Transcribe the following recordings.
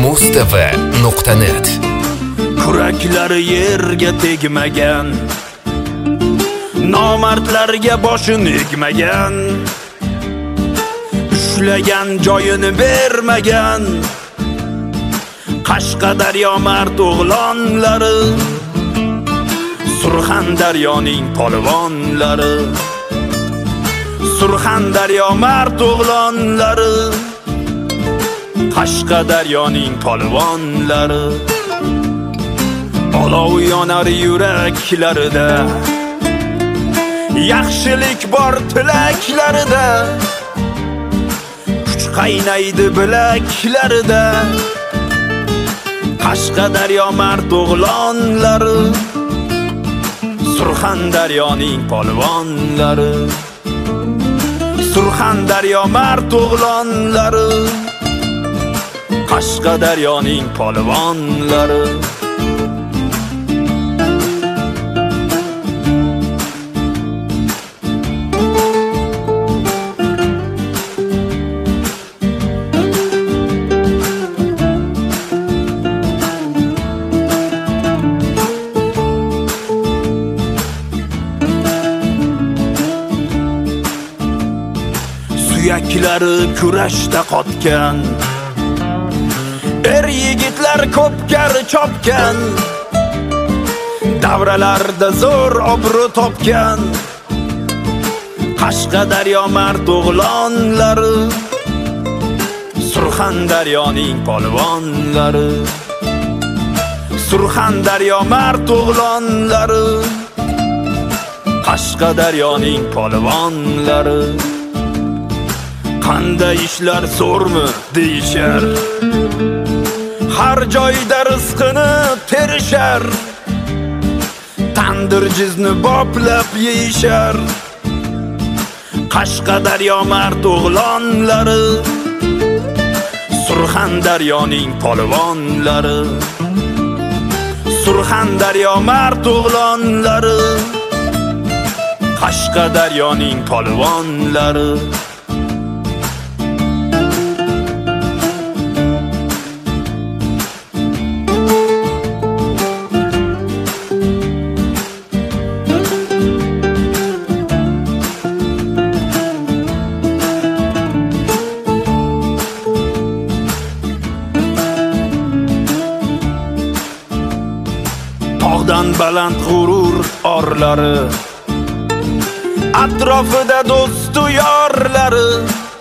Mustava.net. Kuraklari yerga tegmagan, nomardlarga boshini egmagan, ushlagan joyini bermagan Qashqadaryo mard o'g'lonlari, Surxondaryoning polvonlari, Surxondaryo mard o'g'lonlari, Qashqadaryoning polvonlari. Olov yonar yuraklarida, yaxshilik bor tilaklarida, kuch qaynaydi bilaklarida. Qashqadaryo mard o'g'lonlari, Surxondaryoning polvonlari, Surxondaryo mard o'g'lonlari, Qashqadaryoning polvonlari. Suyaklari kurashda qotgan, yigitlar ko'pkar chopgan, davralarda zo'r obro' topgan Qashqadaryo mard o'g'lonlari, Surxondaryoning polvonlari, Surxondaryo mard o'g'lonlari, Qashqadaryoning polvonlari. Qanday ishlar zo'rmi deyishar, har joyda rizqini terishar, tandir jizni boplab yeyishar Qashqadaryo mard o'g'lonlari, Surxondaryoning polvonlari, Surxondaryo mard o'g'lonlari, Qashqadaryoning polvonlari. Tog'dan baland g'urur orlari, atrofida do'stu yorlari,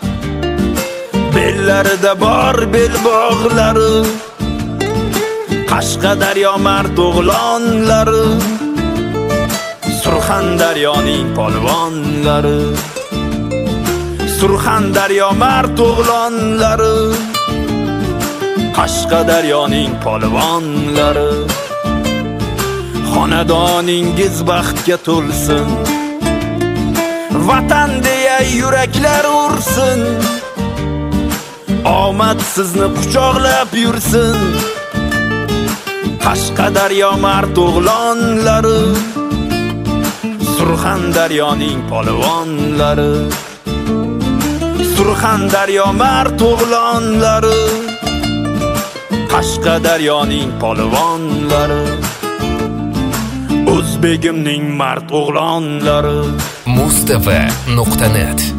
bellarida bor belbog'lari. Qashqadaryo mard o'g'lonlari, Surxondaryoning polvonlari, Surxondaryo mard o'g'lonlari, Qashqadaryoning polvonlari. Xonadoningiz baxtga to'lsin, vatan deya yuraklar ursin, omad sizni quchoqlab yursin Qashqadaryo mard o'g'lonlari, Surxondaryoning polvonlari, Surxondaryo mard o'g'lonlari, Qashqadaryoning polvonlari. O'zbegimning mard o'g'lonlari. Mustava.net.